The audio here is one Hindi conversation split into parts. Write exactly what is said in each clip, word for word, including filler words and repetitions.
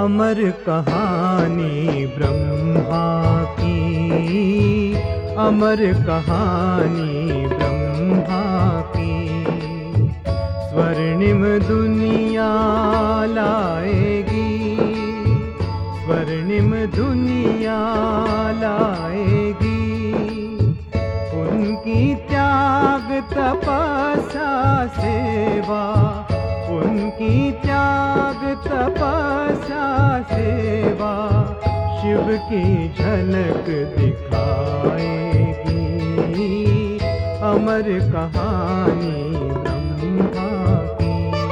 अमर कहानी ब्रह्मा की, अमर कहानी ब्रह्मा की। स्वर्णिम दुनिया लाएगी, स्वर्णिम दुनिया लाएगी। उनकी त्याग तपस्या सेवा, उनकी त्याग तपस्या सेवा शिव की झलक दिखाएगी। अमर कहानी ब्रह्मा की।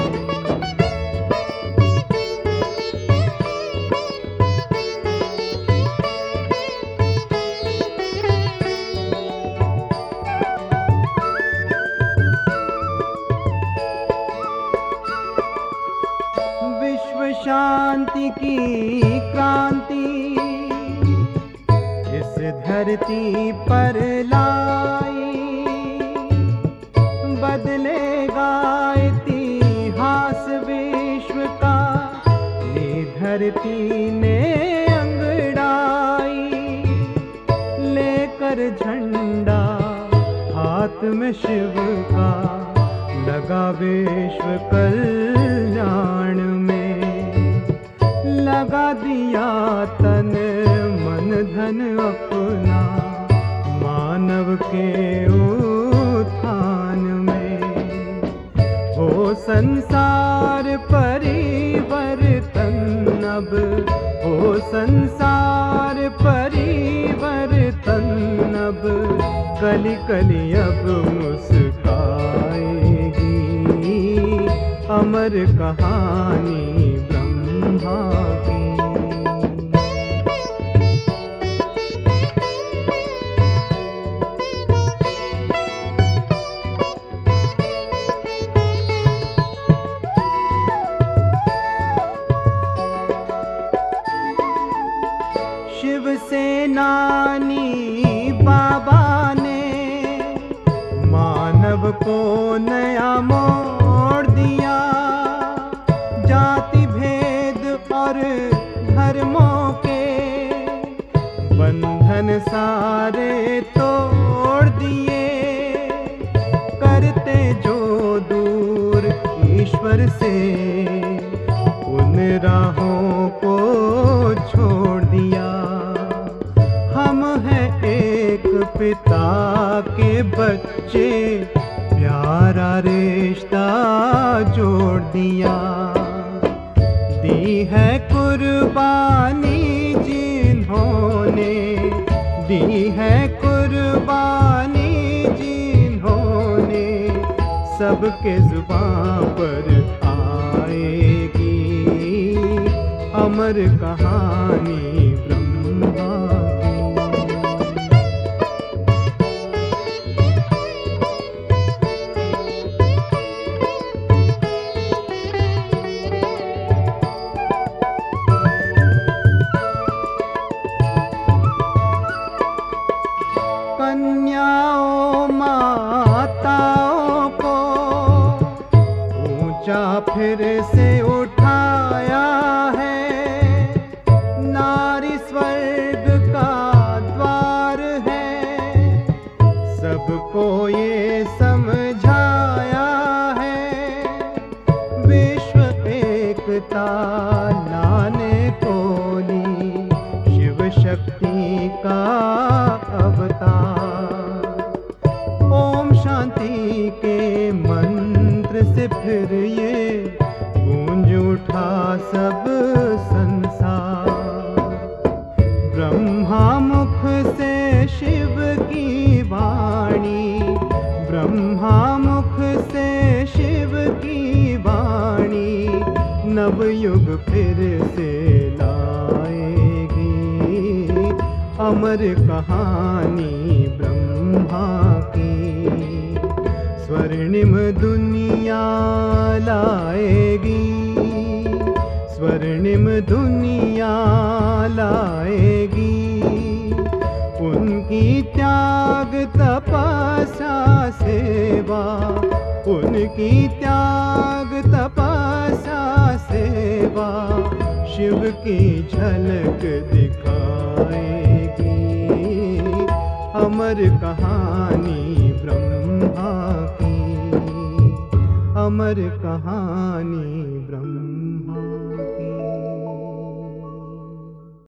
विश्व शांति की क्रांति इस धरती पर लाई, बदलेगा इतिहास विश्व का ये धरती ने अंगड़ाई। लेकर झंडा हाथ में शिव का, लगा विश्व कल्याण में। लगा दिया तन मन धन अपना मानव के उत्थान में। हो संसार परिवर्तन अब, हो संसार परिवर्तन अब। कली कली अब मुस्काएगी, अमर कहानी ब्रह्मा की। शिव सेनानी बाबा ने मानव को नया मोड़ दिया। जाति भेद और धर्मों के बंधन सारे तोड़ दिए। करते जो दूर ईश्वर से, उन राहों को छोड़ दिया। हम हैं एक पिता के बच्चे, प्यारा रिश्ता जोड़ दिया। दी है कुर्बानी जिन्होंने, दी है कुर्बानी जिन्होंने। सबके जुबान पर आएगी अमर कहानी ब्रह्मा की। कन्याओं माताओं को ऊंचा फिर से उठाया है। नारी स्वर्ग का द्वार है, सबको ये समझाया है। विश्व एकता लाने को ली शिव शक्ति का अवतार। ओम शांति के मंत्र से फिर ये गूंज उठा सब संसार। ब्रह्मा मुख से शिव की वाणी, ब्रह्मा मुख से शिव की वाणी। नवयुग फिर से लाएगी अमर कहानी ब्रह्मा की। स्वर्णिम दुनिया लाएगी, स्वर्णिम दुनिया लाएगी। उनकी त्याग तपस्या सेवा, उनकी त्याग तपस्या सेवा शिव की झलक दिखाएगी। अमर कहानी ब्रह्मा की, अमर कहानी ब्रह्मा